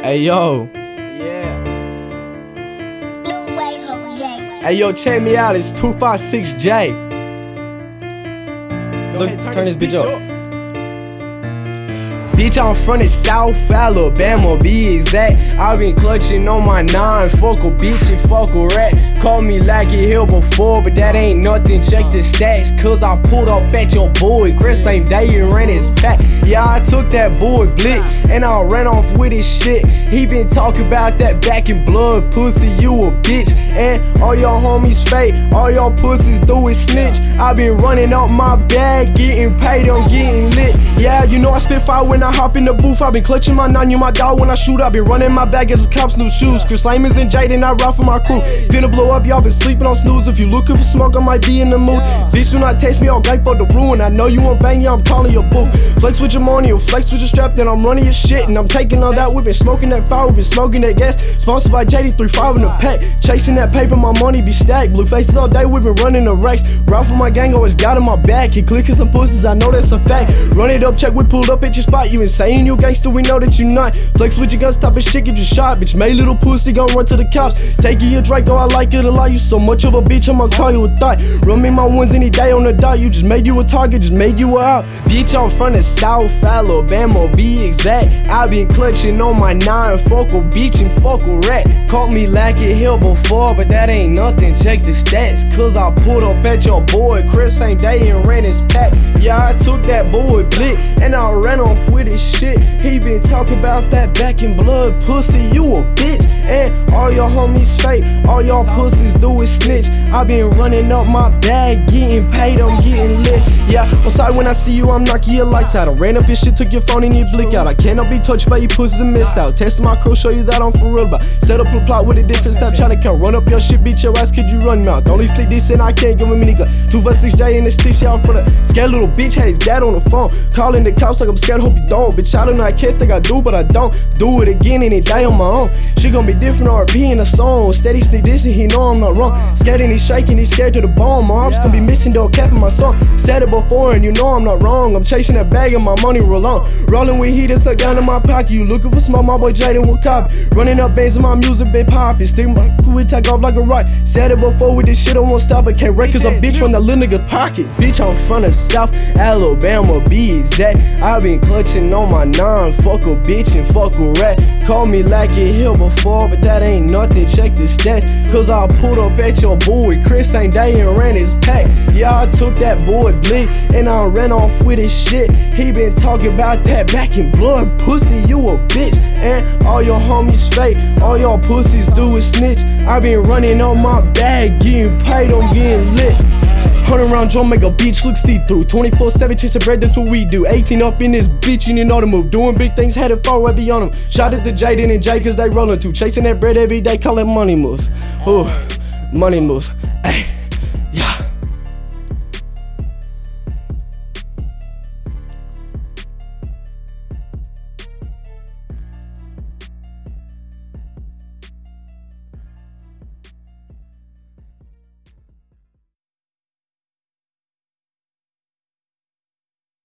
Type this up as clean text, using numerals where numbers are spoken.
Hey yo. Yeah. Hey yo, check me out, it's 256J. Look, turn this bitch up. Bitch, I'm from the South Alabama, be exact. I been clutching on my 9, fuck a bitch and fuck a rat. Call me like it here before, but that ain't nothing, check the stats. Cause I pulled up at your boy Chris same day and ran his pack. Yeah, I took that boy Blick and I ran off with his shit. He been talking about that back in blood, pussy, you a bitch. And all your homies fake, all your pussies do is snitch. I been running up my bag, getting paid, I'm getting lit. Yeah, you know I spit fire when I hop in the booth. I been clutching my 9, you my dog when I shoot. I been running my bag as a cop's new shoes. Chris Lamons and Jaden, I ride for my crew. Finna blow up, y'all been sleeping on snooze. If you looking for smoke, I might be in the mood. Bitch, do not taste me, all gang for the ruin. I know you want bang, yeah, I'm calling your boo. Flex with your money or flex with your strap, then I'm running your shit. And I'm taking all that, we been smoking that fire, we been smoking that gas. Sponsored by JD35 in the pack. Chasing that paper, my money be stacked. Blue faces all day, we been running the racks. Ride for my gang, always got in my back. He clicking some pussies, I know that's a fact. Run it up, check, we pulled up at your spot. You insane, you gangster, we know that you not. Flex with your guns, top of shit, get you shot. Bitch, made little pussy, gon' run to the cops. Take you a Draco, I like it a lot. You so much of a bitch, I'ma call you a thought. Run me my ones any day on the dot. You just made you a target, just made you a out. Bitch, I'm from the South Alabama, be exact. I been clutching on my 9, fuck a bitch and fuck a rat. Caught me like it here before, but that ain't nothing, check the stats. Cause I pulled up at your boy Chris same day and ran his pack. Yeah, I took that boy Blick and I ran off with his shit. He been talking about that back in blood, pussy, you a bitch. And all your homies fake, all y'all pussies do is snitch. I been running up my bag, getting paid, I'm getting lit. Yeah, I'm sorry when I see you, I'm knocking your lights out. I ran up your shit, took your phone and your blick out. I cannot be touched by you pussies and miss out. Test my crew, show you that I'm for real about. Set up a plot with a different style, tryna count. Run up your shit, beat your ass, could you run mouth? Only sleep decent, I can't give him any gun. 256J in the stick, shit out for the scared little bitch, had his dad on the phone. Calling the cops like I'm scared, hope you don't. Bitch, I don't know, I can't think I do, but I don't. Do it again any day on my own. She gon' be different, RP in a song. Steady sneak this and he know I'm not wrong. Scared and he's shaking, he's scared to the bone. My arms gon' be missing, though, capping my song. Said it before and you know I'm not wrong. I'm chasing that bag and my money roll on. Rolling with heat, it's stuck down in my pocket. You looking for smoke, my boy Jaden will copy. Running up bands and my music been poppin'. Stick my crew, it take off like a rock. Said it before with this shit, I won't stop. I can't wreck cause a bitch from that little nigga pocket. Bitch, I'm from the South Alabama, be exact. I been clutching on my 9, fuck a bitch and fuck a rat. Call me like it here before, but that ain't nothing, check the stats. Cause I pulled up at your boy Chris same day and ran his pack. Yeah, I took that boy Blick and I ran off with his shit. He been talking about that back in blood, pussy, you a bitch. And all your homies fake, all y'all pussies do is snitch. I been running on my bag, getting paid, I'm getting lit. 100 round drum make a beach look see-through. 24/7 chasing bread, that's what we do. 18 up in this bitch, you know the move. Doing big things, headed far way beyond them. Shot at the Jaden and Jay cause they rollin' too. Chasing that bread every day, call it money moves. Ooh, money moves.